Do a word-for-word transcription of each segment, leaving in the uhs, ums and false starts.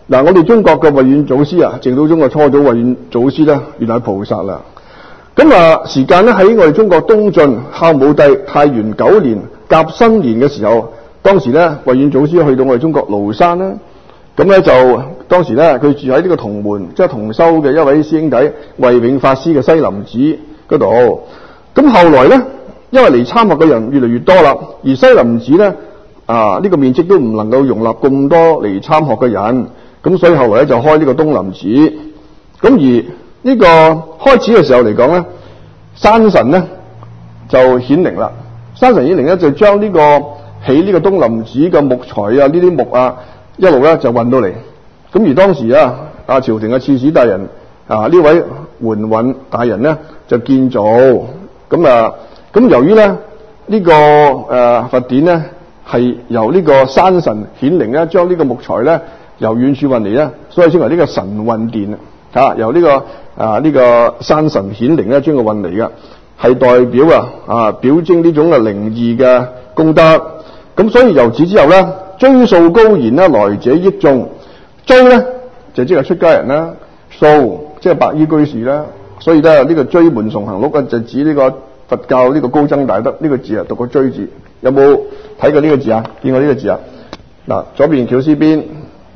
嗱，我哋中國嘅慧遠祖師啊，淨土宗嘅初祖慧遠祖師咧，原來係菩薩啦。咁啊，時間咧喺我哋中國東晉孝武帝太元九年甲申年嘅時候，當時咧慧遠祖師去到我哋中國廬山啦。咁咧就當時咧佢住喺呢個同門，即係同修嘅一位師兄弟慧永法師嘅西林寺嗰度。咁後來咧，因為嚟參學嘅人越嚟越多啦，而西林寺咧啊呢、這個面積都唔能夠容納咁多嚟參學嘅人。咁所以後來咧就開呢個東林寺，咁而呢個開始嘅時候嚟講咧，山神咧就顯靈啦。山神顯靈咧就將呢、這個起呢個東林寺嘅木材啊，呢啲木啊一路咧就運到嚟。咁而當時啊，啊朝廷嘅刺史大人啊呢位桓允大人咧就建造，咁啊咁由於咧呢、這個誒、呃、佛典咧係由呢個山神顯靈咧將呢個木材咧由遠處運嚟咧，所以稱為呢個神運殿啊！由呢、這個啊呢、這個山神顯靈咧將佢運嚟嘅，係代表啊啊表徵呢種嘅靈異嘅功德。咁所以由此之後咧，追溯高言啦，來者益眾。追咧就即係出家人啦，溯即係白衣居士啦。所以咧呢、這個追門崇行錄就指呢個佛教呢個高僧大德呢、這個字啊，讀個追字。有冇睇過呢個字啊？見過呢個字啊？嗱，左邊絞絲邊。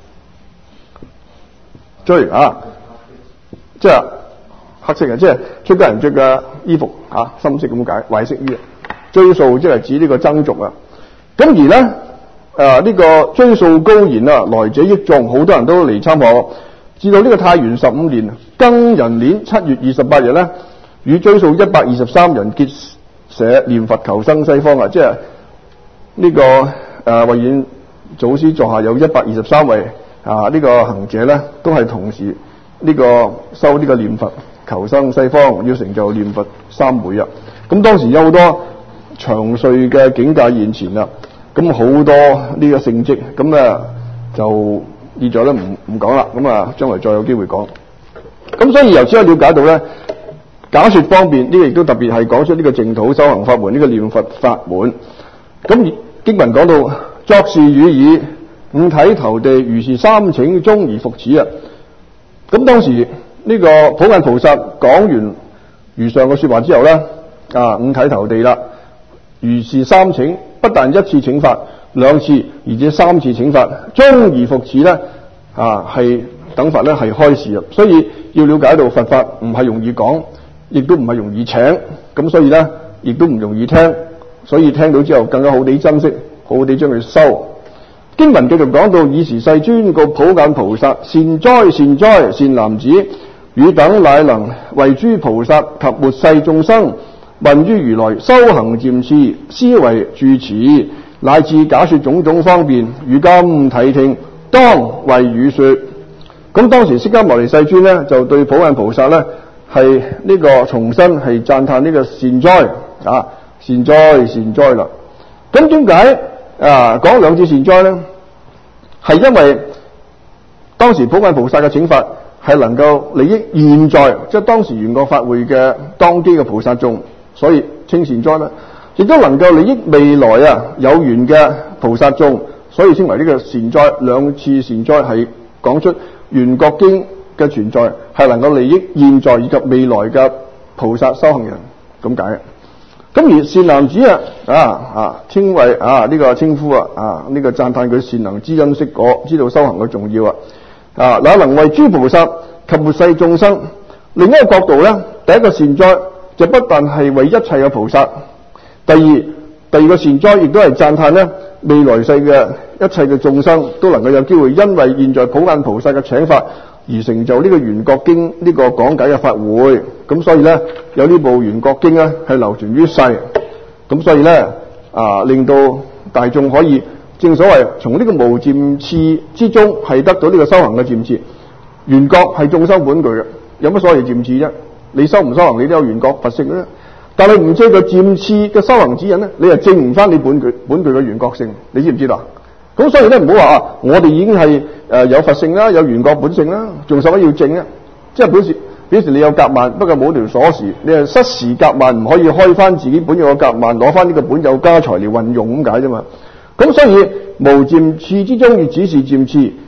追啊，即係黑色嘅，即係出家人着嘅衣服啊，深色咁解，壞色衣。追溯即係指呢個僧俗啊。咁而咧，誒、啊、呢、這個追溯高言啊，來者益眾，好多人都嚟參學。至到呢個太元十五年庚寅年七月二十八日咧，與追溯一百二十三人結社念佛求生西方啊，即係呢、這個誒慧遠祖師座下有一百二十三位。啊！呢、這個行者咧，都係同時呢、這個修呢個念佛求生西方，要成就念佛三昧啊！咁當時有好多長歲嘅境界現前啦，咁好多呢個聖蹟，咁咧就意在咧唔唔講啦，咁啊將來再有機會講。咁所以由此可以了解到咧，假說方面呢、這個亦都特別係講出呢個淨土修行法門，呢、這個念佛法門。咁經文講到作是語已。五體投地，如是三請終而復始啊！咁當時呢個普眼菩薩講完如上嘅說話之後咧，啊五體投地啦，如是三請，不但一次請法，兩次，而且三次請法，終而復始咧，啊係等法咧係開示啊！所以要了解到佛法唔係容易講，亦都唔係容易請，咁所以咧亦都唔容易聽，所以聽到之後更加好地珍惜，好好地將佢收。經文繼續講到，爾時世尊告普眼菩薩：善哉善哉，善男子，汝等乃能為諸菩薩及末世眾生問於如來修行漸次，思惟住持，乃至假說種種方便，汝今諦聽，當為汝說。咁當時釋迦牟尼世尊呢，就對普眼菩薩呢係呢個重新係讚歎呢個善哉啊，善哉善哉啦。咁點解？啊，講兩次善哉咧，係因為當時普眼菩薩嘅請法係能夠利益現在，即係當時緣覺法會嘅當機嘅菩薩眾，所以稱善哉啦。亦都能夠利益未來啊有緣嘅菩薩眾，所以稱為呢個善哉。兩次善哉係講出緣覺經嘅存在係能夠利益現在以及未來嘅菩薩修行人咁解嘅。咁而善男子啊，啊啊稱為啊呢、這個稱呼啊，啊呢、這個讚歎佢善能知因識果，知道修行嘅重要啊，啊那能為諸菩薩及末世眾生。另一個角度咧，第一個善哉就不但係為一切嘅菩薩，第二第二個善哉亦都係讚歎咧未來世嘅一切嘅眾生都能夠有機會，因為現在普眼菩薩嘅請法而成就呢個緣覺經呢個講解嘅法會。咁所以咧有呢部緣覺經咧係流傳於世，咁所以咧啊令到大眾可以正所謂從呢個無漸次之中係得到呢個修行嘅漸次。緣覺係眾生本具嘅，有乜所謂漸次啫？你修唔修行你都有緣覺佛性啦，但係唔借個漸次嘅修行指引咧，你係證唔翻你本具本具嘅緣覺性，你知唔知道？咁所以咧唔好話啊，我哋已經係誒、呃、有佛性啦，有緣覺本性啦，仲使乜要證啊？即係表示表示你有夾萬，不過冇條鎖匙，你係失時夾萬，唔可以開翻自己本有嘅夾萬，攞翻呢個本有家財嚟運用咁解啫嘛。咁所以無漸次之中，要只是漸次，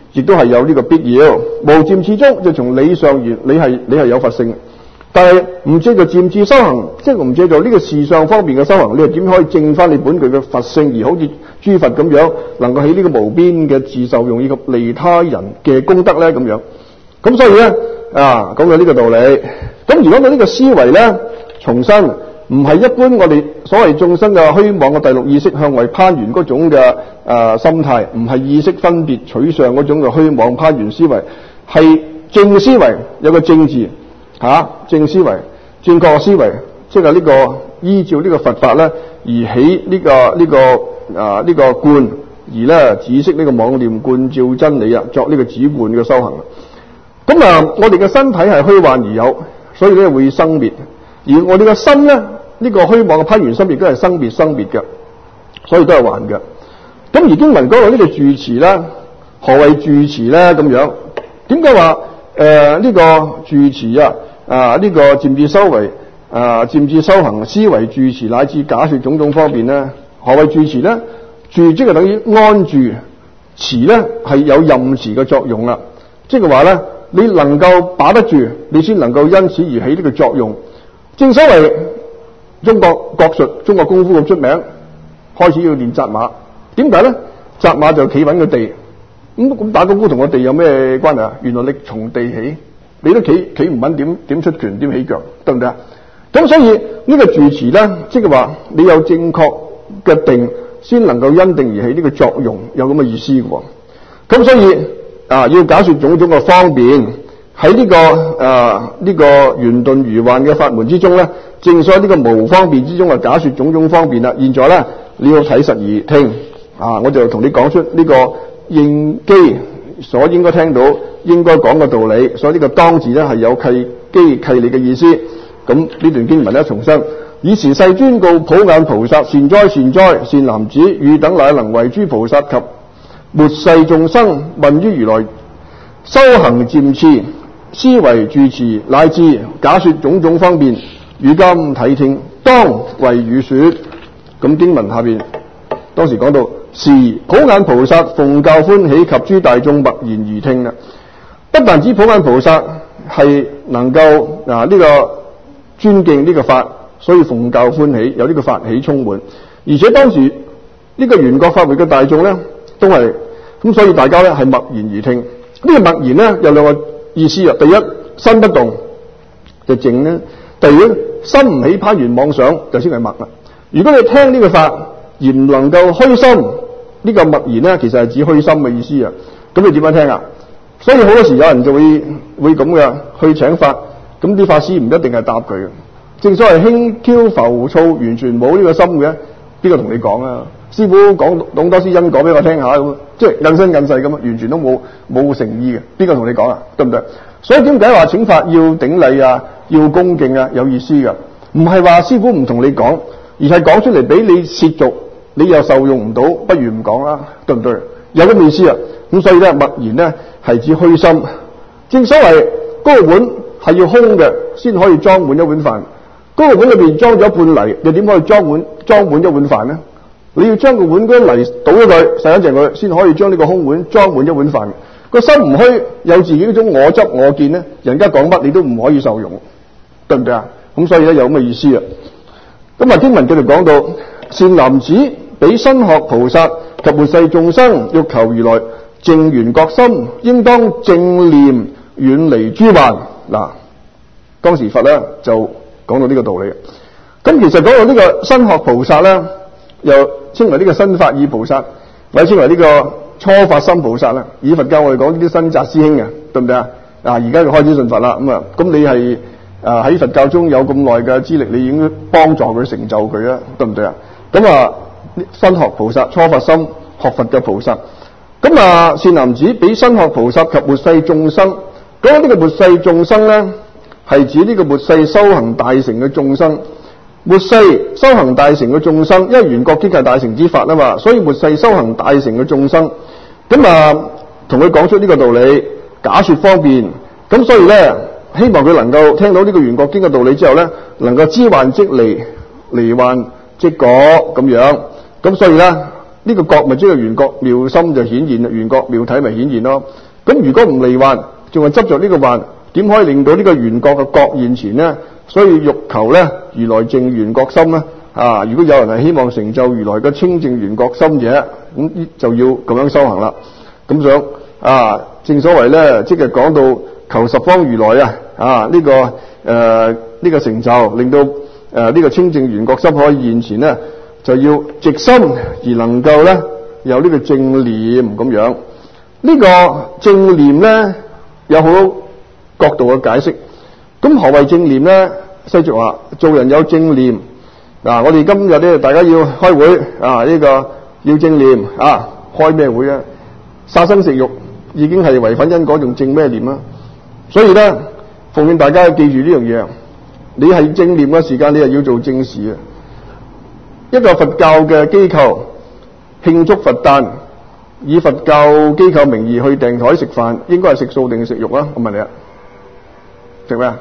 亦都係有呢個必要。無漸次中就從理上言，你係你係有佛性，但係唔借助漸次修行，即係唔借助呢個事上方面嘅修行，你又點可以證翻你本具嘅佛性，而好似諸佛咁樣能夠起呢個無邊嘅自受用以及利他人嘅功德咧？咁樣咁所以咧啊，講到呢個道理。咁如果我呢個思維咧，重申唔係一般我哋所謂眾生嘅虛妄嘅第六意識向位攀緣嗰種嘅誒、呃、心態，唔係意識分別取相嗰種嘅虛妄攀緣思維，係正思維，有個正字吓、啊，正思維，正確思維，即係呢個依照呢個佛法咧而起呢、這個呢、這個啊呢、這個觀，而咧止息呢個妄念，觀照真理啊，作呢個止觀嘅修行。咁啊，我哋嘅身體係虛幻而有，所以咧會生滅。而我哋嘅心咧，呢、這個虛妄嘅攀緣心亦都係生滅生滅嘅，所以都係幻嘅。咁而經文講到呢個住持咧，何謂住持咧？咁樣點解話誒呢個住持啊啊呢、這個漸次修為啊漸次修行思維住持乃至假說種種方面咧？何謂住持咧？住即係等於安住，持咧係有任持嘅作用啦。即係話咧，你能夠把得住，你先能夠因此而起呢個作用。正所謂中國國術、中國功夫咁出名，開始要練紮馬。點解咧？紮馬就企穩個地。咁咁打功夫同個地有咩關係啊？原來你從地起，你都企企唔穩，點點出拳，點起腳，對唔對啊？咁所以呢個住持咧，即係話你有正確嘅定，先能夠因定而起呢個作用，有咁嘅意思嘅喎。咁所以啊，要假說種種嘅方便喺呢、這個啊呢、這個圓頓如幻嘅法門之中咧，正所謂呢個無方便之中啊，假說種種方便啦。現在咧你要睇實而聽啊，我就同你講出呢個應機所應該聽到、應該講嘅道理。所以呢個當字咧係有契機契理嘅意思。咁呢段經文咧重申。以時世尊告普眼菩薩：善哉善哉，善男子，汝等乃能為諸菩薩及末世眾生問於如來修行漸次思維住持乃至假說種種方便，汝今體聽，當為汝說。咁經文下邊當時講到時普眼菩薩奉教歡喜，及諸大眾默然而聽啦。不但止普眼菩薩係能夠啊呢、這個尊敬呢個法，所以奉教歡喜，有呢個法喜充滿。而且當時呢個圓覺法會嘅大眾咧都係咁，所以大家咧係默然而聽。呢、這個默然咧有兩個意思啊。第一，心不動就靜咧；第二，心唔起攀緣妄想就先係默啦。如果你聽呢個法而唔能夠虛心，呢、這個默然咧其實係指虛心嘅意思啊。咁你點樣聽啊？所以好多時有人就會會咁嘅去請法，咁啲法師唔一定係答佢嘅。正所謂輕佻浮躁，完全冇呢個心嘅，邊個同你講啊？師傅講講多啲因果俾我聽下咁，即係印身印世咁啊，完全都冇冇誠意嘅，邊個同你講啊？對唔對？所以點解話請法要頂禮啊，要恭敬啊，有意思嘅，唔係話師傅唔同你講，而係講出嚟俾你褻瀆，你又受用唔到，不如唔講啦，對唔對？有咁意思啊？咁所以咧，默然咧係指虛心。正所謂嗰個碗係要空嘅，先可以裝滿一碗飯。嗰個碗裏邊裝咗一半泥，又點可以裝滿裝滿一碗飯呢？你要將個碗嗰啲泥倒咗佢，洗乾淨佢，先可以將呢個空碗裝滿一碗飯。個心唔虛，有自己嗰種我執我見呢，人家講乜你都唔可以受用，對唔對啊？咁所以咧有咁嘅意思啊。咁啊經文繼續講到，善男子，彼身學菩薩及末世眾生，欲求如來淨圓覺心，應當正念遠離諸幻。嗱，當時佛咧就講到呢個道理。咁其實講到呢個身學菩薩咧，又稱為呢個新法意菩薩，或者稱為呢個初發心菩薩啦。以佛教我哋講呢啲新紮師兄嘅，對唔對啊？啊，而家就開始信佛啦。咁啊，咁你係啊喺佛教中有咁耐嘅資歷，你已經幫助佢成就佢啦，對唔對啊？咁啊，新學菩薩、初發心學佛嘅菩薩。咁啊，善男子，彼身學菩薩及末世眾生。講緊呢個末世眾生咧，係指呢個末世修行大成嘅眾生。末世修行大成嘅眾生，因為圓覺經係大成之法啊嘛，所以末世修行大成嘅眾生，咁啊同佢講出呢個道理，假說方便，咁所以咧希望佢能夠聽到呢個圓覺經嘅道理之後咧，能夠知幻即離，離幻即果咁樣，咁所以咧呢、 呢個覺咪即係緣覺妙心就顯現啦，緣覺妙體咪顯現咯。咁如果唔離幻，仲係執着呢個幻，點可以令到呢個緣覺嘅覺現前呢？所以欲求咧如來淨緣覺心咧啊！如果有人係希望成就如來嘅清淨緣覺心者，咁就要咁樣修行啦。咁想啊，正所謂咧，即係講到求十方如來啊啊呢、這個誒呢、呃這個成就，令到誒呢、呃這個清淨緣覺心可以現前咧，就要直心而能夠咧有呢個正念咁樣。呢、這個正念咧有好多角度嘅解釋。咁何謂正念咧？西俗話做人有正念。嗱、啊，我哋今日咧，大家要開會啊，呢、這個要正念啊，開咩會啊？殺生食肉已經係違反因果，仲正咩念啊？所以咧，奉勸大家記住呢樣嘢，你係正念嘅時間，你係要做正事啊。一個佛教嘅機構慶祝佛誕，以佛教機構名義去訂台食飯，應該係食素定係食肉啊？我問你啊，食咩啊？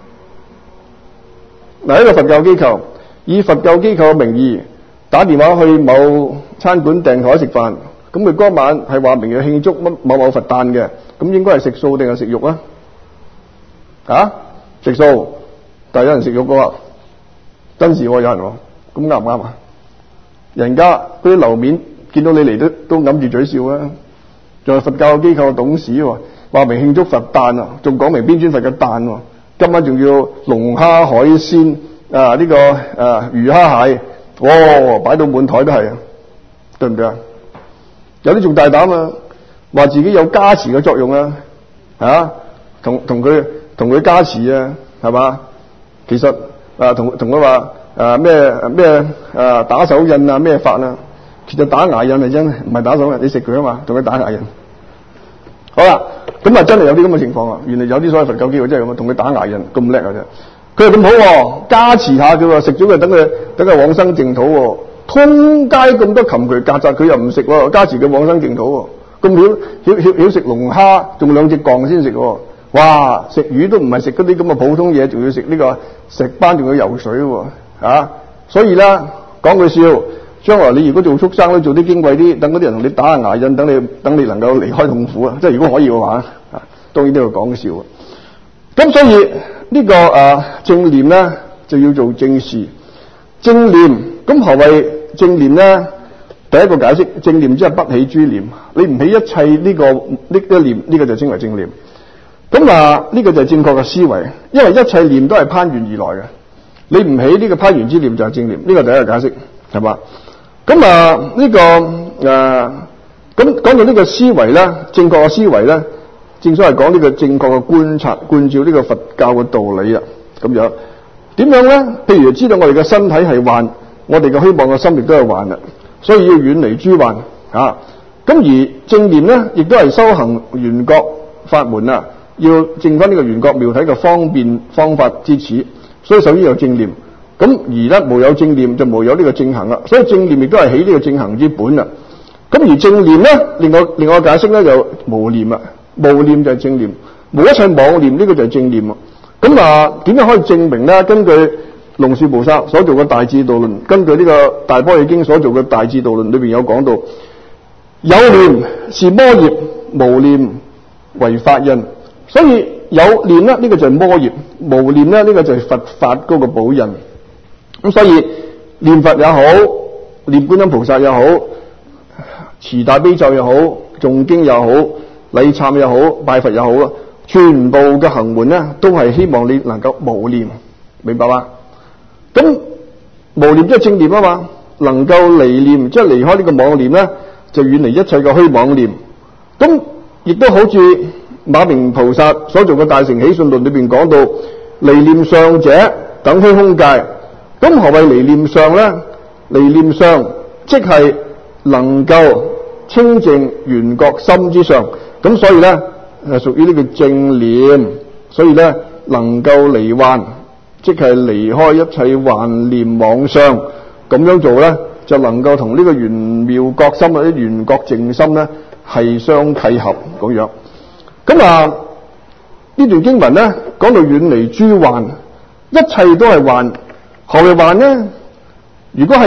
嗱，一個佛教機構以佛教機構嘅名義打電話去某餐館訂台食飯，咁佢嗰晚係話明要慶祝乜某某佛誕嘅，咁應該係食素定係食肉啊？啊，食素，但係有人食肉嘅喎，真是喎，有人喎，咁啱唔啱啊？人家嗰啲樓面見到你嚟都都揞住嘴笑啊！仲係佛教機構嘅董事喎，話明慶祝佛誕啊，仲講明邊尊佛嘅誕喎。今晚仲要龍蝦海鮮啊！呢、這個誒、啊、魚蝦蟹，哦，擺到滿台都係啊，對唔對啊？有啲仲大膽啊，話自己有加持嘅作用啊，啊，同同佢同佢加持啊，係嘛？其實啊，同同佢話誒咩咩誒打手印啊咩法啊，其實打牙印係真，唔係打手印，你食佢啊嘛，同佢打牙印。好啦，咁啊真係有啲咁嘅情況啊！原來有啲所謂佛教機構真係咁啊，同佢打牙印咁叻啊啫！佢係咁好喎，加持下佢喎，食咗佢等佢等佢往生淨土喎。通街咁多禽渠曱甴，佢又唔食喎，加持佢往生淨土喎。咁曉曉曉曉食龍蝦，仲兩隻槓先食喎。哇！食魚都唔係食嗰啲咁嘅普通嘢，仲要食呢個石斑，仲要游水喎啊！所以咧講句笑。將來你如果做畜生咧，做啲矜貴啲，等嗰啲人同你打下牙印，等你等你能夠離開痛苦啊！即係如果可以嘅話，啊，當然都要講笑啊。咁所以呢、這個誒、啊、正念咧就要做正事。正念咁何謂正念咧？第一個解釋，正念即係不起諸念，你唔起一切呢、這個呢一、這個、念，呢、這個就稱為正念。咁啊呢個就係正確嘅思維，因為一切念都係攀緣而來嘅，你唔起呢個攀緣之念就係正念。呢、這個第一個解釋係嘛？咁啊呢、這個誒咁講到呢個思維咧，正確嘅思維咧，正所謂講呢個正確嘅觀察，觀照呢個佛教嘅道理啊，咁樣點樣咧？譬如知道我哋嘅身體係幻，我哋嘅希望嘅心亦都係幻啦，所以要遠離諸幻啊。咁而正念咧，亦都係修行緣覺法門啊，要證翻呢個緣覺妙體嘅方便方法之始，所以首先有正念。咁而咧無有正念就無有呢個正行啦，所以正念亦都係起呢個正行之本啦。咁而正念咧，另外另外解釋咧就無念啊，無念就係正念，無一切妄念呢、這個就係正念啊。咁啊點樣可以證明咧？根據龍樹菩薩所做嘅大智度論，根據呢個大般若經所做嘅大智度論裏邊有講到，有念是魔業，無念為法印。所以有念咧呢、這個就係魔業，無念咧呢、這個就係佛法嗰個寶印。咁所以念佛也好，念觀音菩薩也好，持大悲咒也好，誦經也好，禮懺也好，拜佛也好啊，全部嘅行門咧都係希望你能夠無念，明白嗎？咁無念即係正念啊嘛，能夠離念即係離開呢個妄念咧，就遠離一切嘅虛妄念。咁亦都好似馬明菩薩所做嘅大乘起信論裏邊講到，離念相者等虛空界。咁何謂離念相咧？離念相即係能夠清淨緣覺心之上，咁所以咧係屬於呢個正念，所以咧能夠離幻，即係離開一切幻念妄相，咁樣做咧就能夠同呢個圓妙覺心或者緣覺淨心咧係相契合咁樣。咁啊呢段經文咧講到遠離諸幻，一切都係幻。何謂幻呢？如果係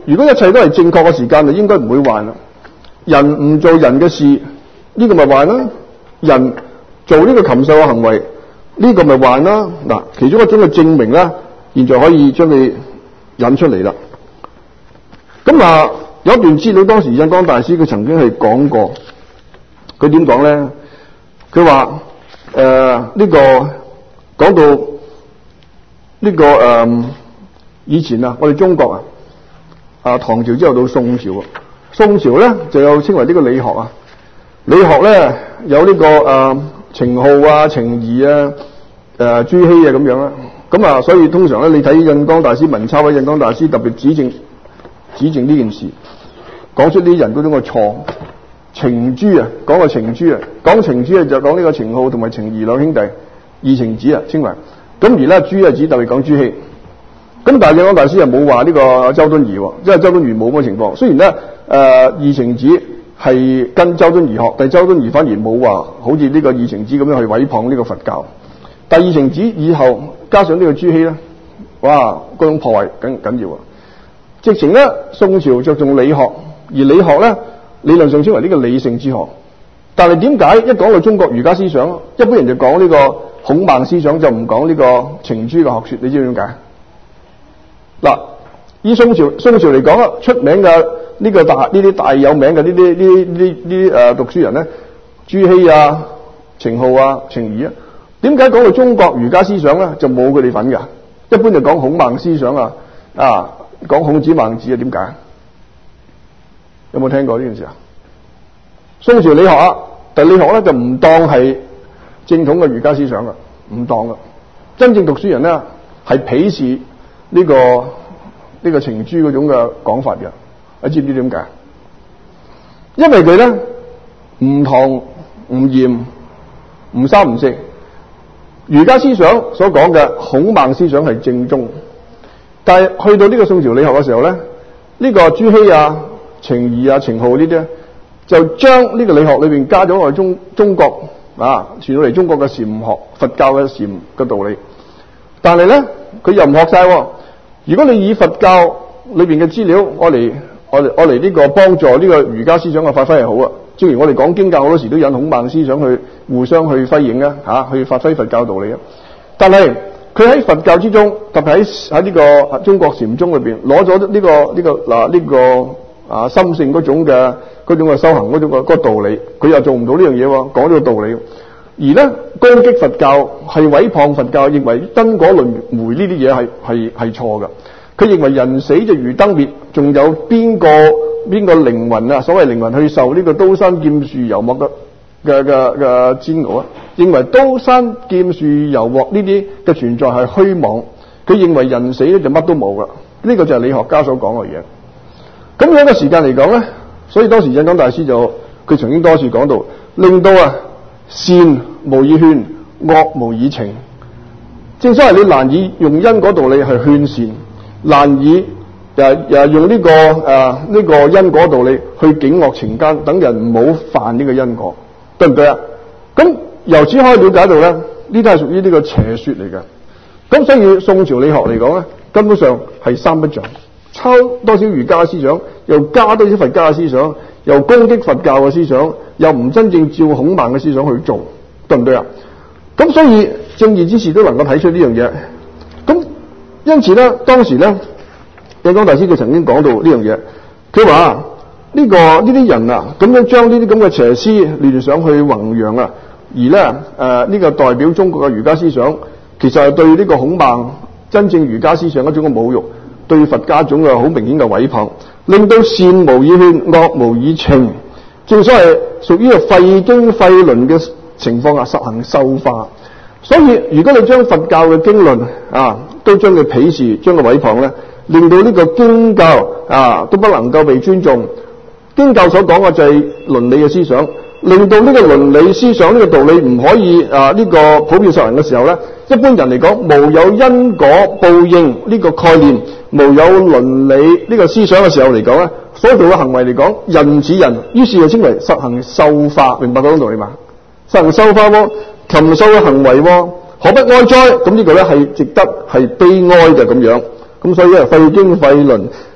如果一切都係正確嘅時間，就應該唔會患啦。人唔做人嘅事，呢、這個咪患啦；人做呢個禽獸嘅行為，呢、這個咪患啦。嗱，其中一種嘅證明咧，現在可以將佢引出嚟啦。咁啊，有一段資料，當時印光大師佢曾經係講過，佢點講咧？佢話誒呢個講到呢、這個誒、呃、以前啊，我哋中國啊。啊，唐朝之後到宋朝，宋朝咧就有稱為呢個理學啊。理學咧有呢、這個誒程顥啊、程頤啊、誒朱熹啊咁樣啦。咁啊，所以通常咧，你睇印光大師文鈔或者印光大師特別指正指正呢件事，講出啲人嗰種嘅錯。程朱啊，講個程朱啊，講程朱啊就講呢個程顥同埋程頤兩兄弟，二程子啊稱為。咁而咧朱啊指特別講朱熹。咁但係印光大師又冇話呢個周敦頤，因為周敦頤冇咁嘅情況。雖然咧，誒、呃、二程子係跟周敦頤學，但係周敦頤反而冇話好似呢個二程子咁樣去毀謗呢個佛教。第二程子以後加上呢個朱熹咧，哇，嗰種破壞緊緊要啊！直情咧，宋朝着重理學，而理學咧理論上稱為呢個理性之學。但係點解一講到中國儒家思想，一般人就講呢個孔孟思想，就唔講呢個程朱嘅學說？你知唔知點解？嗱，以宋朝宋朝嚟講啊，出名嘅呢個大呢啲大有名嘅呢啲呢呢呢誒讀書人咧，朱熹啊、程顥啊、程頤啊，點解講到中國儒家思想咧就冇佢哋份㗎？一般就講孔孟思想啊，啊講孔子孟子啊，點解？有冇聽過呢件事啊？宋朝理學啊，但理學咧就唔當係正統嘅儒家思想㗎，唔當㗎。真正讀書人咧係鄙視呢、這個呢、這個程朱嗰種嘅講法嘅，你知唔知點解？因為佢咧唔糖唔鹽唔三唔四，儒家思想所講嘅孔孟思想係正宗，但係去到呢個宋朝理學嘅時候咧，呢、這個朱熹啊、程頤啊、程顥呢啲咧，就將呢個理學裏邊加咗我哋中中國啊傳到嚟中國嘅禪學、佛教嘅禪嘅道理，但係咧佢又唔學晒喎。如果你以佛教裏邊嘅資料，我嚟我嚟我嚟呢個幫助呢個儒家思想嘅發揮係好啊。正如我哋講經教好多時都引孔孟思想去互相去輝映啊，嚇去發揮佛教道理啊。但係佢喺佛教之中，特別喺喺呢個中國禪宗裏邊攞咗呢個呢、這個嗱呢、這個啊心性嗰種嘅嗰種嘅修行嗰種嘅嗰個道理，佢又做唔到呢樣嘢喎，講呢個道理。而咧攻擊佛教係毀謗佛教，認為燈火輪迴呢啲嘢係係係錯㗎。佢認為人死就如燈滅，仲有邊個邊個靈魂啊？所謂靈魂去受呢個刀山劍樹油墨嘅嘅嘅嘅煎熬啊？認為刀山劍樹油墨呢啲嘅存在係虛妄。佢認為人死咧就乜都冇㗎。呢、這個就係理學家所講嘅嘢。咁樣嘅時間嚟講咧，所以當時印光大師就佢曾經多次講到，令到啊。善無以勸，惡無以懲。正所謂你難以用因果道理去勸善，難以誒誒用呢個誒呢個因果道理去警惡懲奸，等人唔好犯呢個因果，對唔對啊？咁由此可以了解到咧，呢啲係屬於呢個邪說嚟嘅。咁所以宋朝理學嚟講咧，根本上係三不像，抄多少儒家思想，又加多少佛家嘅思想，又攻擊佛教嘅思想，又唔真正照孔孟嘅思想去做，對唔對啊？咁所以正義之士都能夠睇出呢樣嘢。咁因此咧，當時咧，印光大師佢曾經講到呢樣嘢，佢話呢個呢啲人啊，咁樣將呢啲咁嘅邪思亂上去弘揚啊，而咧誒呢、呃這個代表中國嘅儒家思想，其實係對呢個孔孟真正儒家思想一種嘅侮辱，對佛家一種嘅好明顯嘅毀謗，令到善無以勸，惡無以懲。正所謂屬於個廢經廢論嘅情況下實行獸化。所以如果你將佛教嘅經論啊都將佢鄙視，將佢毀謗咧，令到呢個經教啊都不能夠被尊重。經教所講嘅就係倫理嘅思想，令到呢個倫理思想呢、這個道理唔可以啊呢、這個普遍實行嘅時候咧，一般人嚟講無有因果報應呢個概念，無有倫理呢個思想嘅時候嚟講咧，所做嘅行為嚟講，人似人，於是就稱為實行獸化，明白嗰種道理嘛？實行獸化喎，禽獸嘅行為喎，可不哀哉？咁呢個咧係值得係悲哀嘅咁樣。咁所以咧廢經廢論，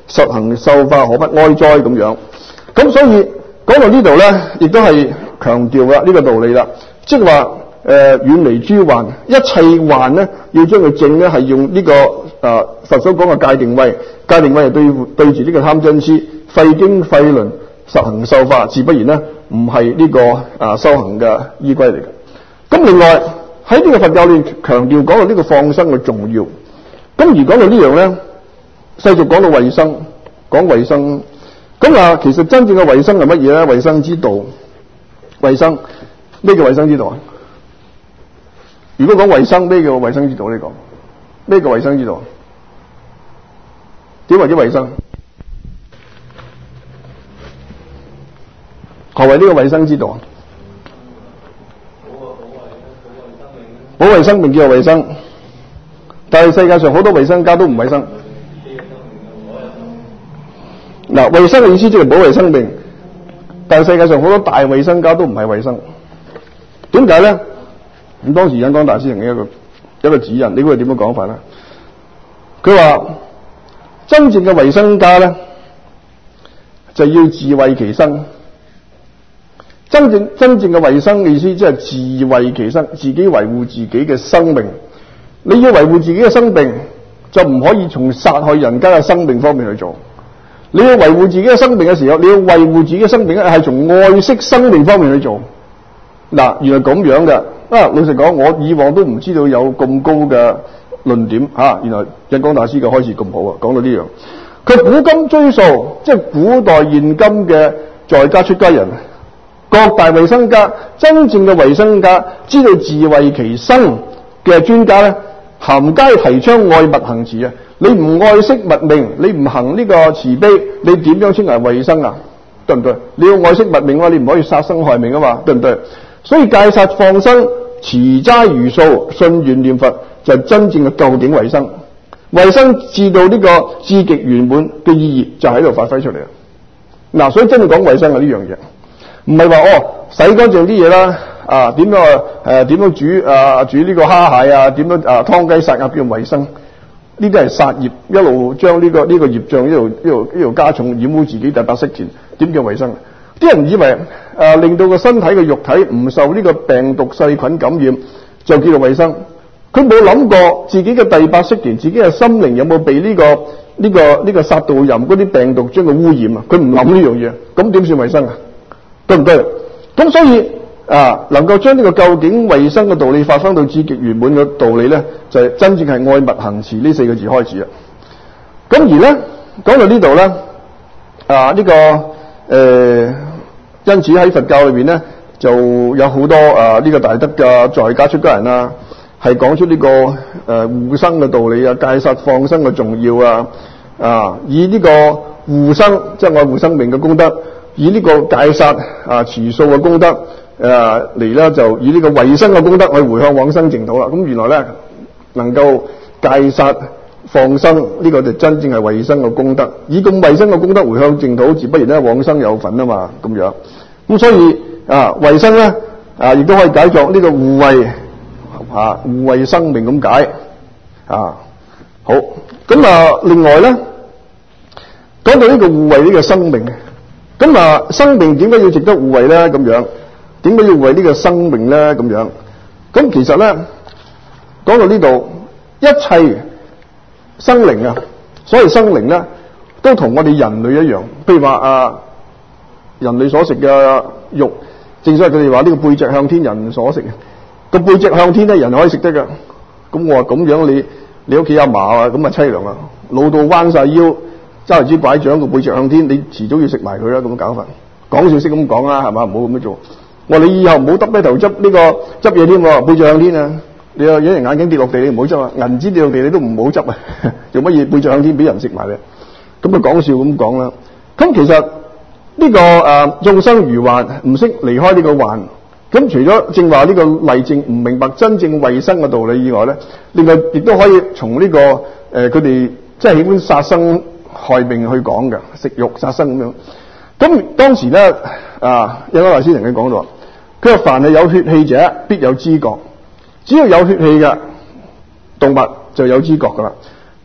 實行受化，可不哀哉咁樣。咁所以講到呢度咧，亦都係強調啦呢個道理啦，即係話誒遠離諸患，一切患咧要將佢正咧係用呢、這個誒、呃、佛所講嘅戒定慧，戒定慧係對對住呢個貪嗔癡，廢經廢論，實行受化，自不然咧唔係呢個啊、呃、修行嘅依歸嚟嘅。咁另外喺呢個佛教裏強調講到呢個放生嘅重要。咁而講到呢樣咧，繼續講到衛生，講衛生。咁啊，其實真正嘅衛生係乜嘢咧？衛生之道，衛生咩叫衛生之道啊？如果講衛生，咩叫衛生之道？你講咩叫衛生之道？點為之衛生？何謂呢個衛生之道啊？保衛生命叫做衛生，但係世界上好多衛生家都唔衛生。嗱，衛生嘅意思即係保衛生命，但係世界上好多大衛生家都唔係衛生。點解咧？咁當時印光大師曾經一個一個指引，你估佢點樣講法咧？佢話真正嘅衛生家咧，就要自衛其身。真正真正嘅衛生嘅意思，即係自衛其身，自己維護自己嘅生命。你要維護自己嘅生命，就唔可以從殺害人家嘅生命方面去做。你要維護自己嘅生命嘅時候，你要維護自己嘅生命咧，係從愛惜生命方面去做。嗱，原來咁樣嘅。啊，老實講，我以往都唔知道有咁高嘅論點嚇、啊。原來印光大師嘅開始咁好啊，講到呢樣。佢古今追溯，即係古代現今嘅在家出家人，各大衛生家，真正嘅衛生家，知道自衛其身嘅專家咧，含皆提倡愛物行慈啊！你唔愛惜物命，你唔行呢個慈悲，你點樣稱為衛生啊？對唔對？你要愛惜物命啊，你唔可以殺生害命啊嘛，對唔對？所以戒殺放生、持齋茹素、信願念佛，就係真正嘅究竟衛生。衛生至到呢個至極圓滿嘅意義，就喺度發揮出嚟啦。嗱，所以真係講衛生係呢樣嘢。唔係話哦，洗乾淨啲嘢啦，啊點樣誒點樣煮啊煮呢個蝦蟹啊，點樣啊劏雞殺鴨叫做衛生？呢啲係殺業，一路將呢個呢個業障一路一路一路加重，染污自己第八識田，點叫衛生？啲人以為誒令到個身體嘅肉體唔受呢個病毒細菌感染，就叫做衛生。佢冇諗過自己嘅第八識田，自己嘅心靈有冇被呢個呢個呢個殺盜淫嗰啲病毒將佢污染啊？佢唔諗呢樣嘢，咁點算衛生啊？對唔對？咁所以啊，能夠將呢個究竟衛生嘅道理發生到至極圓滿嘅道理咧，就係、是、真正係愛物行慈呢四個字開始啊。咁而咧講到呢度咧，啊呢、這個誒、呃，因此喺佛教裏邊咧，就有好多啊呢、這個大德嘅在家出家人啊，係講出呢、這個誒護生嘅道理啊，戒殺放生嘅重要啊，啊以呢個護生即係愛護生命嘅功德。以呢個戒殺啊持素嘅功德誒嚟咧，就以呢個衛生嘅功德去回向往生淨土啦。咁原來咧能夠戒殺放生呢、這個就真正係衛生嘅功德。以咁衛生嘅功德回向淨土，自不然咧往生有份啊嘛咁樣。咁所以啊衛生咧啊亦都可以解作呢個護衛啊護衛生命咁解啊。好咁啊，另外咧講到呢個護衛呢個生命。咁啊，生命點解要值得護衛咧？咁樣點解要護衛呢個生命咧？咁樣咁其實咧，講到呢度，一切生靈啊，所謂生靈咧，都同我哋人類一樣。譬如話啊，人類所食嘅肉，正所謂佢哋話呢個背脊向天，人所食嘅個背脊向天咧，人可以食得㗎。咁我話咁樣，你你屋企阿嫲啊，咁啊淒涼啦，老到彎晒腰。揸住支拐杖個背脊向天，你遲早要食埋佢啦，咁樣搞法。講笑式咁講啦，係嘛？唔好咁樣做。我話你以後唔好耷低頭執呢個執嘢添喎，背脊向天啊！你有有人眼鏡跌落地，你唔好執啊！銀紙跌落地，你都唔好執啊！做乜嘢背脊向天俾人食埋咧？咁啊講笑咁講啦。咁其實呢、這個誒眾生如幻，唔識離開呢個幻。咁除咗正話呢個例證唔明白真正衛生嘅道理以外咧，另外亦都可以從呢、這個誒佢哋即係喜歡殺生害命去講嘅食肉殺生咁樣。咁當時咧啊，印光大師曾經講到，佢話凡係有血氣者，必有知覺。只要有血氣嘅動物就有知覺噶啦。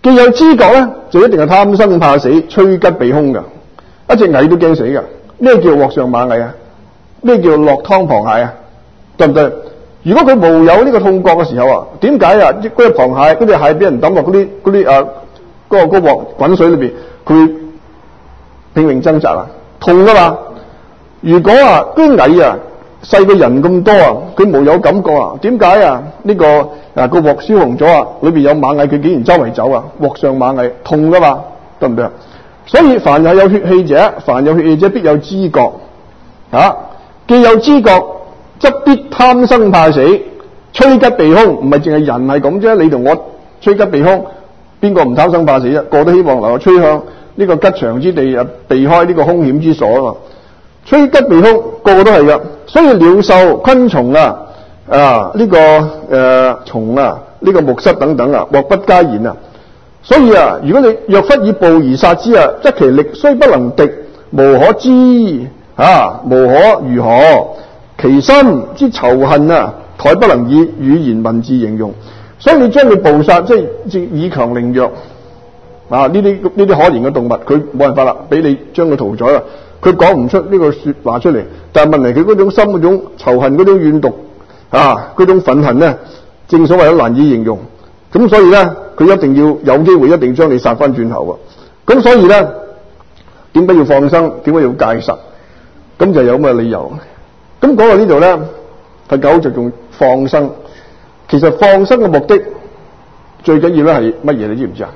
既有知覺咧，就一定係貪生怕死、趨吉避凶噶。一隻蟻都驚死噶。咩叫鑊上螞蟻啊？咩叫落湯螃蟹啊？對唔對？如果佢無有呢個痛覺嘅時候啊，點解啊？嗰隻螃蟹、嗰隻蟹俾人抌落嗰啲嗰啲啊嗰個嗰鑊滾水裏邊，佢會拼命掙扎啊，痛噶嘛？如果啊嗰啲蟻啊細過人咁多啊，佢無有感覺啊，點解啊？呢個啊個鑊燒紅咗啊，裏邊有螞蟻，佢竟然周圍走啊，鑊上螞蟻痛噶嘛？對唔對啊？所以凡係有血氣者，凡有血氣者必有知覺啊，既有知覺，則必貪生怕死、趨吉避凶。唔係淨係人係咁啫，你同我趨吉避凶，邊個唔貪生怕死啊？個都希望能夠趨向呢個吉祥之地啊，避開呢個凶險之所啊嘛。趨吉避凶，個個都係噶。所以鳥獸、昆蟲啊，啊呢、這個誒蟲、呃、啊，呢、這個木虱等等啊，莫不加言啊。所以啊，如果你若忽以暴而殺之啊，則其力雖不能敵，無可知啊，無可如何。其心之仇恨啊，殆不能以語言文字形容。所以你將佢捕殺，即係以強凌弱啊！呢啲呢啲可憐嘅動物，佢冇辦法啦，俾你將佢屠宰啦，佢講唔出呢個說話出嚟。但係問題佢嗰種心嗰種仇恨、嗰種怨毒啊、嗰種憤恨咧，正所謂都難以形容。咁所以咧，佢一定要有機會，一定將你殺翻轉頭喎。咁所以咧，點解要放生？點解要戒殺？咁就有咁嘅理由。咁講到呢度咧，佛教就用放生。其實放生嘅目的最緊要咧係乜嘢？你知唔知啊？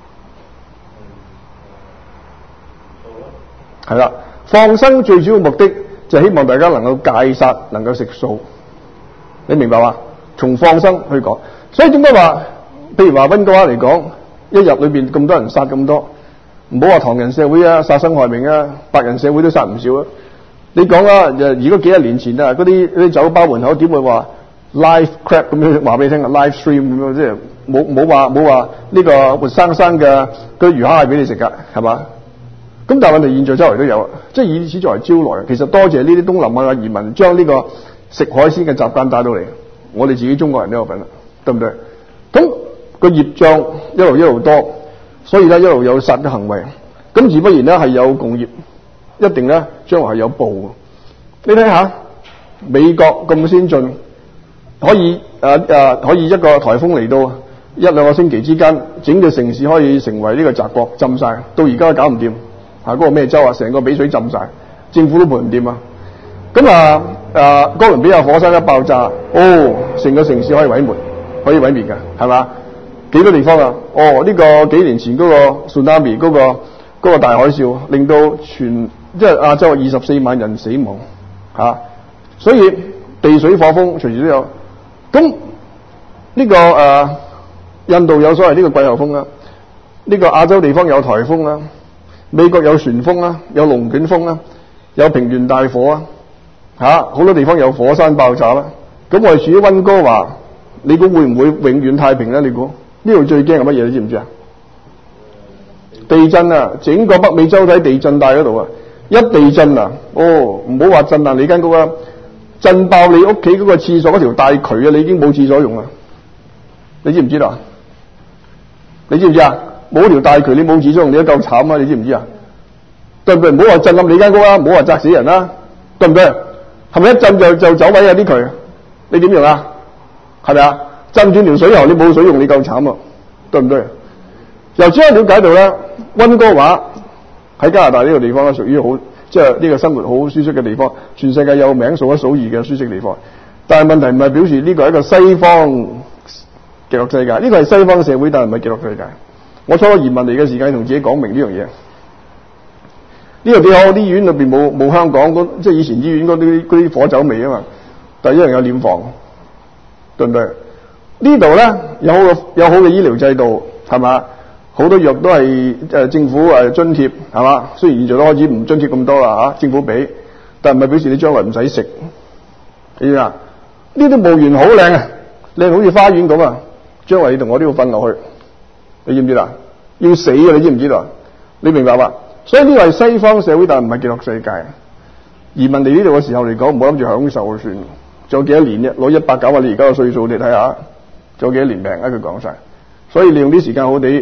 係啦，放生最主要的目的就係希望大家能夠戒殺，能夠食素。你明白嘛？從放生去講，所以點解話？譬如話溫哥華嚟講，一日裏邊咁多人殺咁多，唔好話唐人社會啊，殺生害命啊，白人社會都殺唔少啊。你講啊，如果幾廿年前啊，嗰啲啲酒吧門口點會話 live crab 咁樣話俾你聽啊 ，live stream 咁樣，即係冇冇話冇話呢個活生生嘅嗰啲魚蝦係俾你食噶，係嘛？咁但係問題現在周圍都有啊，即係以此作為招來。其實多謝呢啲東南亞移民將呢個食海鮮嘅習慣帶到嚟，我哋自己中國人都有份啦，對唔對？咁個業障一路一路多，所以咧一路有殺嘅行為，咁自不然咧係有共業。一定咧，將來係有報。你睇下美國咁先進，可以誒誒、呃呃，可以一個颱風嚟到一兩個星期之間，整個城市可以成為呢個澤國，浸晒。到而家都搞唔掂。啊，嗰、那個咩州啊，成個俾水浸晒，政府都賠唔掂啊。咁啊誒，哥倫比亞火山一爆炸，哦，成個城市可以毀滅，可以毀滅㗎，係嘛？幾多地方啊？哦，呢、這個幾年前嗰個 tsunami 嗰個嗰、那個大海嘯，令到全即係亞洲二十四萬人死亡嚇、啊，所以地水火風隨時都有。咁呢、這個誒、呃、印度有所謂呢個季候風啦，呢、這個亞洲地方有颱風啦，美國有旋風啦，有龍捲風啦，有平原大火啊嚇，好多地方有火山爆炸啦。咁我哋處於溫哥華，你估會唔會永遠太平咧？你估呢度最驚係乜嘢？你知唔知啊？地震啊！整個北美洲睇地震帶嗰度啊！一地震啊，哦，唔好話震爛你間屋啊，震爆你屋企嗰個廁所嗰條大渠啊，你已經冇廁所用啦。你知唔知道啊？你知唔知啊？冇條大渠你冇廁所用，你都夠慘啊！你知唔知啊？對唔對？唔好話震冧你間屋啊，唔好話砸死人啦，對唔對？係咪一震就就走位啊啲渠？你點用啊？係咪啊？震斷條水喉，你冇水用，你夠慘啊，對唔對？由此可了解到咧，溫哥華喺加拿大呢個地方咧，屬於好即係呢個生活好舒適嘅地方，全世界有名數一數二嘅舒適地方。但係問題唔係表示呢個係一個西方極樂世界，呢個係西方社會，但係唔係極樂世界。我初移民嚟嘅時間，同自己講明呢樣嘢。呢個幾好，啲醫院裏邊冇冇香港嗰即係以前醫院嗰啲嗰啲火酒味啊嘛，但係一樣有殮房，對唔對？呢度咧有好嘅有好嘅醫療制度，係嘛？好多藥都係誒政府誒津貼，係嘛？雖然現在都開始唔津貼咁多啦嚇，政府俾，但係唔係表示你將來唔使食。你知啊？呢啲墓園好靚啊，靚好似花園咁啊！將來你同我都要瞓落去，你知唔知啦？要死啊！你知唔知道？你明白嘛？所以呢個係西方社會，但係唔係極樂世界。移民嚟呢度嘅時候嚟講，唔好諗住享受就算。仲有幾多年啫？攞一百九啊！你而家嘅歲數，你睇下，仲有幾多年命啊？佢講晒。所以利用啲時間好地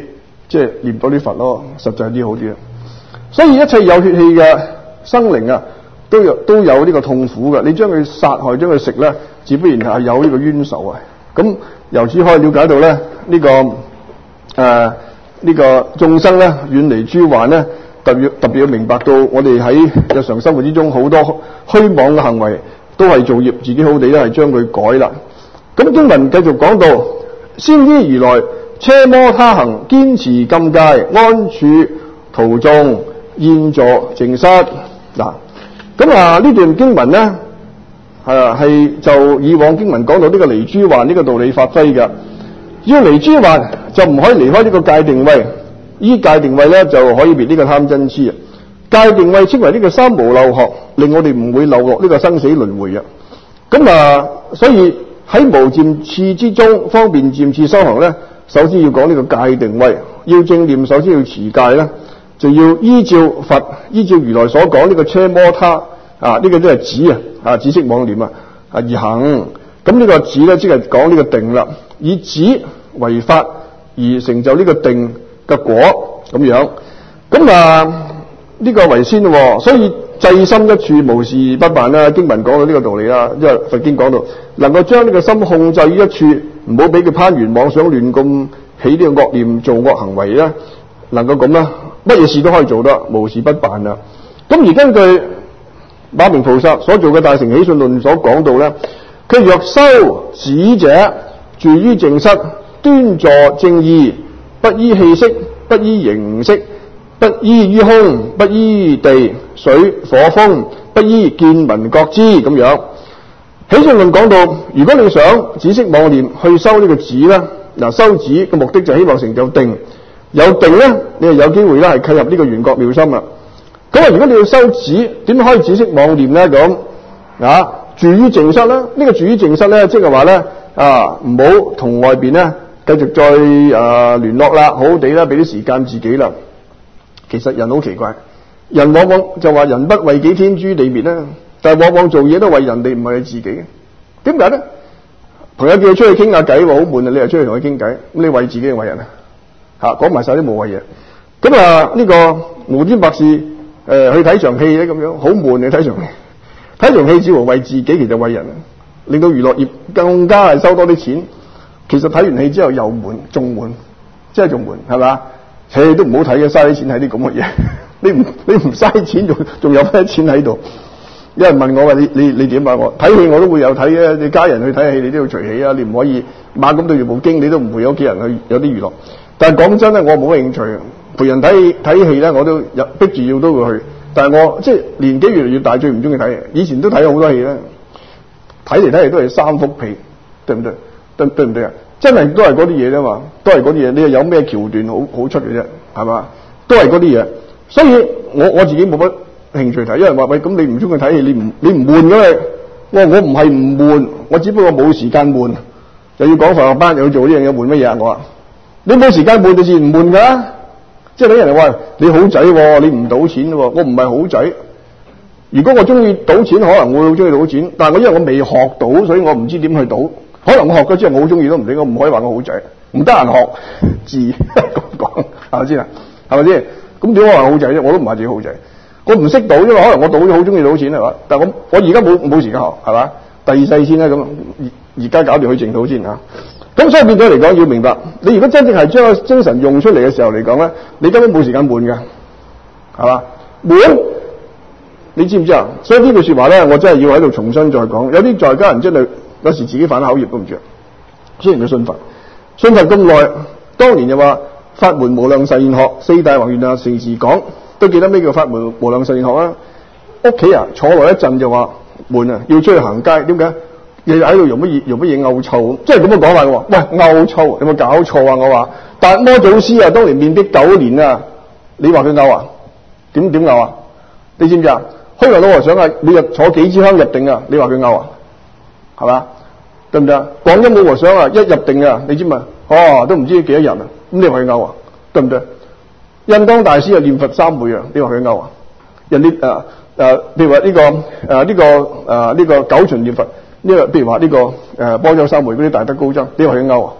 即係念多啲佛咯，實際啲好啲啊。所以一切有血氣嘅生靈啊，都有都有呢個痛苦嘅。你將佢殺害，將佢食咧，自不然係有呢個冤仇啊。咁由此可以了解到咧，呢、這個誒呢、呃這個眾生咧遠離諸患咧，特別特別要明白到我哋喺日常生活之中好多虛妄嘅行為都係造業，自己好地咧係將佢改啦。咁經文繼續講到，先依如來車摩他行，堅持禁戒，安處途中，現坐靜室。嗱，咁啊呢段經文咧係係就以往經文講到呢個離諸患呢個道理發揮嘅。要離諸患就唔可以離開呢個戒定慧，依戒定慧咧就可以滅呢個貪嗔癡啊。戒定慧稱為呢個三無漏學，令我哋唔會流落呢個生死輪迴啊。咁啊，所以喺無漸次之中，方便漸次修行咧，首先要講呢個戒定慧，要正念，首先要持戒咧，就要依照佛依照如來所講呢個車摩他啊，呢、這個都係止啊，啊止息妄念啊，啊而行。咁呢個止咧，即係講呢個定啦，以止為法而成就呢個定嘅果咁樣。咁啊呢、這個為先咯，所以制心一處，無事不辦啦。經文講到呢個道理啦，因為佛經講到能夠將呢個心控制於一處，唔好俾佢攀緣妄想亂咁起呢個惡念，做惡行為咧，能夠咁啦，乜嘢事都可以做得，無事不辦啦。咁而根據馬明菩薩所做嘅《大乘起信論》所講到咧，佢若修止者，住於靜室，端坐正意，不依氣息，不依形色，不依於空，不依地水火風，不依見聞覺知咁樣。起信論講到，如果你想止息妄念，去修呢個止咧，嗱修止嘅目的就希望成就定，有定咧，你就有機會咧係契入呢個圓覺妙心啦。咁啊，如果你要修止，點可以止息妄念咧？咁啊，住於靜室咧，呢、這個住於靜室咧，即係話咧啊，唔好同外邊咧繼續再啊聯絡啦，好好地啦，俾啲時間自己啦。其實人好奇怪，人往往就話人不為己，天誅地滅啦。但係往往做嘢都為人哋，唔係為自己。點解咧？朋友叫佢出去傾下偈，好悶啊！你又出去同佢傾偈，咁你為自己定為人啊？吓，講埋晒啲無謂嘢。咁啊，呢個無端白事誒、呃、去睇場戲咧，咁樣好悶嘅睇場戲。睇場戲似乎為自己，其實為人，令到娛樂業更加係收多啲錢。其實睇完戲之後又悶，仲悶，即係仲悶，係嘛？戲都唔好睇嘅，嘥啲錢睇啲咁嘅嘢。你唔你唔嘥錢，仲仲有咩錢喺度？有人問我話：你你你點啊？我睇戲我都會有睇嘅。你家人去睇戲，你都要隨喜啊！你唔可以猛咁對住部經，你都唔會有屋企人去有啲娛樂。但係講真咧，我冇興趣陪人睇睇戲咧，我都有逼住要都會去。但係我即係年紀越嚟越大，最唔中意睇戲。以前都睇咗好多戲啦，睇嚟睇去都係三幅被，對唔對？對對唔對啊？真係都係嗰啲嘢啫嘛，都係嗰啲嘢。你又有咩橋段好好出嘅啫？係嘛？都係嗰啲嘢。所以我我自己冇乜興趣睇，因為話喂，咁你唔中意睇戲，你唔你唔悶嘅？我我唔係唔悶，我只不過冇時間悶，又要講佛學班，又要做呢樣嘢，悶乜嘢啊？我話你冇時間悶，就自然唔悶噶。即係俾人哋話你好仔，你唔賭錢喎，我唔係好仔。如果我中意賭錢，可能會好中意賭錢，但係我因為我未學賭，所以我唔知點去賭。可能我學咗之後我好中意都唔定，我唔可以話我好仔，唔得閒學字咁講，係咪先啊？係咪先？咁點解話好仔啫？我都唔係自己好仔，我唔識賭，因為可能我賭咗好中意賭錢係嘛。但係我我而家冇冇時間學係嘛？第二世先啦咁，而家搞掂去淨土先嚇。咁所以變咗嚟講，要明白，你如果真正係將個精神用出嚟嘅時候嚟講咧，你根本冇時間悶㗎，係嘛？悶，你知唔知啊？所以呢句說話咧，我真係要喺度重新再講。有啲在家人真係有時自己反口業都唔知。雖然佢信佛，信佛咁耐，當年又話法門無量實現學，四大宏願啊，時時講，都記得咩叫法門無量實現學啊？屋企啊，坐落一陣就話悶啊，要出去行街，點解？日日喺度用乜嘢用乜嘢嘔臭，即係咁嘅講法喎。喂，嘔臭有冇搞錯啊？我話達摩祖師啊，當年面壁九年啊，你話佢嘔啊？點點嘔啊？你知唔知啊？虛雲老和尚啊，每日坐幾支香入定啊，你話佢嘔啊？係嘛？對唔對啊？廣音老和尚啊，一入定啊，你知嘛？哦，都唔知幾多日啊，咁你話佢嘔啊？對唔對？印光大師啊，念佛三昧啊，你話佢嘔啊？人哋誒誒，譬如話呢個誒呢個誒呢個九旬念佛。呢、這個譬如話呢、這個誒般舟三昧嗰啲大德高僧，呢個佢勾啊，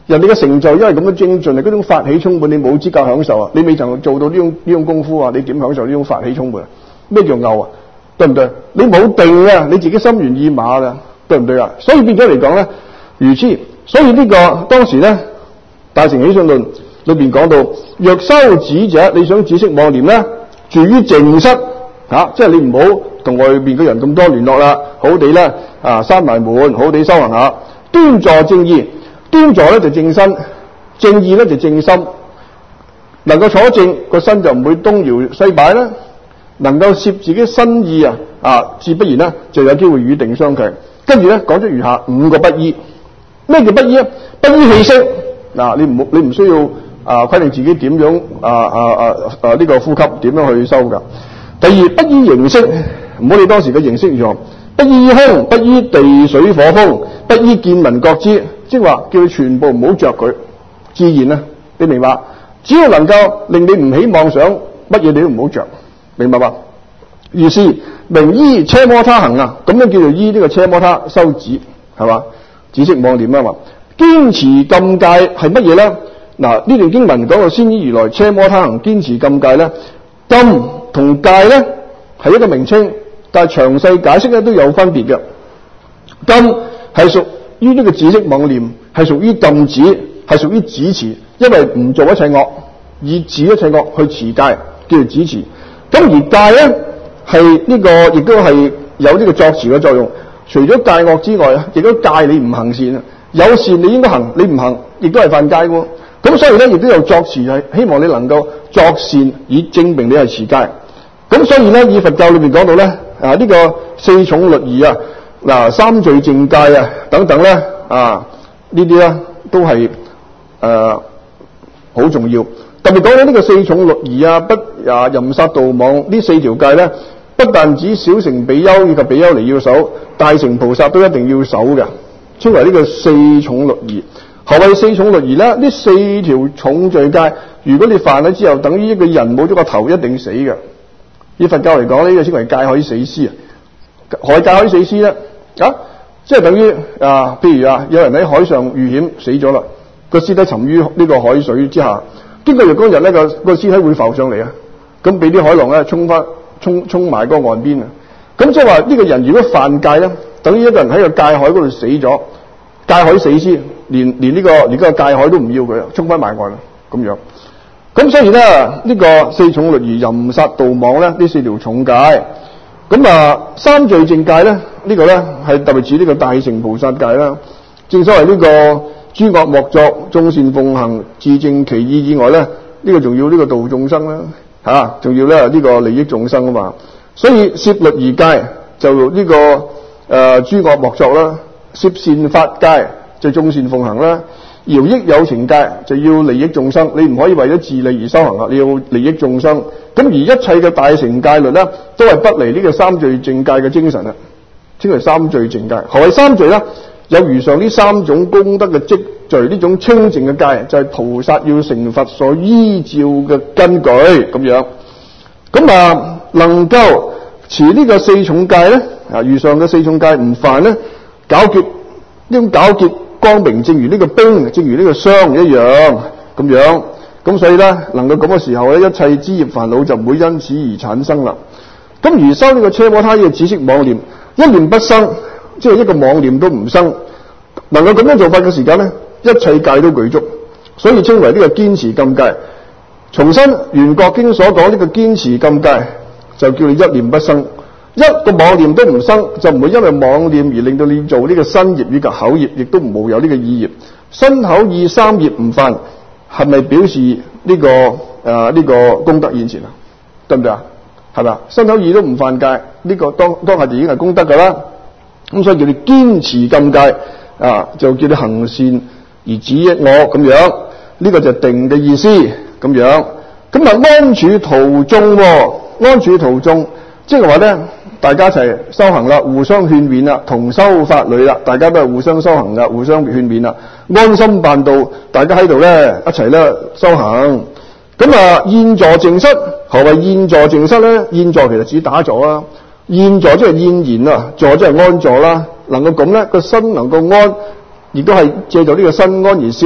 人哋嘅成就因為咁樣精進啊，嗰種發起充滿，你冇資格享受啊！你未曾做到呢種呢種功夫啊，你點享受呢種發起充滿啊？咩叫牛啊？對唔對？你冇定啊，你自己心猿意馬噶，對唔對啊？所以變咗嚟講咧，如此。所以呢、這個當時咧《大乘起信論》裏邊講到，若修止者，你想止息妄念咧，住於靜室啊，即係你唔好同外邊嘅人咁多聯絡啦，好地咧啊閂埋門，好地修行下，端坐正意。端坐咧就正身，正意咧就正心。能夠坐正個身就唔會東搖西擺啦。能夠攝自己身意啊，啊，自不然咧就有機會與定相強。跟住咧講咗餘下五個不依。咩叫不依啊？不依氣息。嗱、啊，你唔你唔需要啊規定自己點樣啊啊啊啊呢、這個呼吸點樣去修噶。第二，不依形色，唔好理當時嘅形色如何。不依空，不依地水火風，不依見聞覺知，即係話叫佢全部唔好着佢，自然啊，你明白？只要能夠令你唔起妄想，乜嘢你都唔好着，明白嘛？於是名依奢摩他行啊，咁樣叫做依呢個奢摩他修止，係嘛？止息妄念啊嘛。堅持禁戒係乜嘢咧？嗱，呢段經文講到先依如來奢摩他行，堅持禁戒咧，禁同戒咧係一個名稱。但係詳細解釋咧都有分別嘅。禁係屬於呢個止息妄念，係屬於禁止，係屬於止持，因為唔做一切惡，以止一切惡去持戒，叫做止持。咁而戒咧係呢個亦都係有呢個作持嘅作用。除咗戒惡之外啊，亦都戒你唔行善啊。有善你應該行，你唔行亦都係犯戒喎。咁所以咧亦都有作持，係希望你能夠作善，以證明你係持戒。咁所以咧，以佛教裏面講到咧。啊！呢、這個四重律儀啊，嗱、啊、三聚淨戒啊，等等咧啊，呢啲咧都係誒好重要。特別講到呢個四重律儀啊，不啊淫殺盜妄呢四條戒咧，不但止小乘比丘以及比丘尼要守，大乘菩薩都一定要守嘅，稱為呢個四重律儀。何謂四重律儀咧？呢四條重罪戒，如果你犯咗之後，等於一個人冇咗個頭，一定死嘅。以佛教嚟講，呢個稱為戒海死屍啊！何謂戒海死屍咧？啊，即係等於啊，譬如啊，有人喺海上遇險死咗啦，個屍體沉於呢個海水之下，經過若干日咧，個個屍體會浮上嚟啊！咁俾啲海浪咧沖翻沖沖埋嗰個岸邊啊！咁即係話呢個人如果犯戒咧，等於一個人喺個戒海嗰度死咗，戒海死屍，連連呢、這個連個戒海都唔要佢，沖翻埋岸啦，咁樣。咁所以咧，呢、這個四重律儀淫殺盜妄咧，呢四條重戒。咁啊，三聚淨戒咧，呢、這個咧係特別指呢個大乘菩薩戒啦。正所謂呢個諸惡莫作，眾善奉行，自證其意以外咧，呢、這個仲要呢個度眾生啦，吓、啊，仲要咧呢、這個利益眾生啊嘛。所以攝律儀戒就呢、這個誒諸惡莫作啦，攝善法戒就眾善奉行啦。饒益有情戒就要利益眾生，你唔可以為咗自利而修行啊！你要利益眾生。咁而一切嘅大乘戒律咧，都係不離呢個三聚淨戒嘅精神啊，稱為三聚淨戒。何謂三聚咧？有如上呢三種功德嘅積聚，呢種清淨嘅戒就係、是、菩薩要成佛所依照嘅根據咁樣。咁啊，能夠持呢個四重戒咧，啊如上嘅四重戒唔犯咧，皎潔呢種皎潔。光明正如呢個冰，正如呢個霜一樣咁樣，咁所以咧，能夠咁嘅時候咧，一切枝葉煩惱就唔會因此而產生啦。咁而修呢個奢摩他嘅止息妄念，一念不生，即係一個妄念都唔生，能夠咁樣做法嘅時間咧，一切戒都具足，所以稱為呢個堅持禁戒。重申《圓覺經》所講呢個堅持禁戒，就叫你一念不生。一個妄念都唔生，就唔會因為妄念而令到你做呢個身業與及口業，亦都唔會有呢個意業。身口意三業唔犯，係咪表示呢、這個誒呢、呃這個功德現前啊？對唔對啊？係咪啊？身口意都唔犯戒，呢、這個當當下就已經係功德噶啦。咁所以叫你堅持禁戒啊，就叫你行善而止一惡咁樣。呢、這個就定嘅意思咁樣。咁啊安處途中，安處途中，即係話咧。大家一齊修行啦，互相勸勉啦，同修法侶啦，大家都係互相修行噶，互相勸勉啦，安心辦道，大家喺度咧一齊咧修行。咁啊，宴坐靜室，何謂宴坐靜室咧？宴坐其實指打坐啦，宴坐即係宴然啊，坐即係安坐啦。能夠咁咧，個身能夠安，亦都係借助呢個身安而攝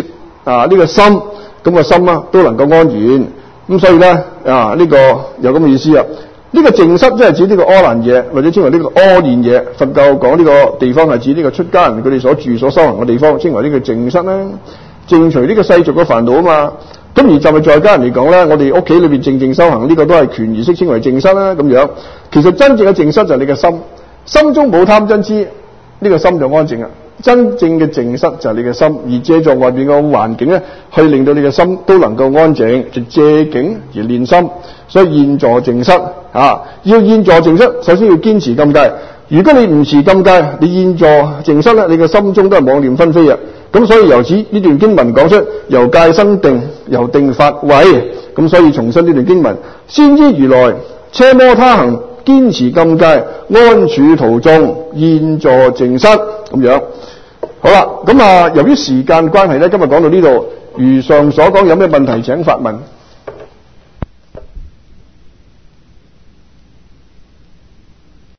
啊呢、這個心，咁個心啊都能夠安然。咁所以咧啊呢、這個有咁嘅意思啊。呢、這個靜室即係指呢個阿蘭若，或者稱為呢個阿練若。佛教講呢個地方係指呢個出家人佢哋所住所修行嘅地方，稱為呢個靜室啦。淨除呢個世俗嘅煩惱啊嘛。咁而就係在家人嚟講咧，我哋屋企裏邊靜靜修行呢、這個都係權而式稱為靜室啦。咁樣其實真正嘅靜室就係你嘅心，心中冇貪嗔痴，呢、這個心就安靜啊。真正嘅靜室就係你嘅心，而借助外邊嘅環境咧，去令到你嘅心都能夠安靜，就借境而練心。所以現坐靜室啊，要現坐靜室，首先要堅持禁戒。如果你唔持禁戒，你現坐靜室咧，你嘅心中都係妄念紛飛啊。咁所以由此呢段經文講出，由戒生定，由定發慧。咁所以重申呢段經文，先知如來奢摩他行，堅持禁戒，安處途中，現坐靜室咁樣。好啦，咁啊，由於時間關係咧，今日講到呢度，如上所講，有咩問題請發問。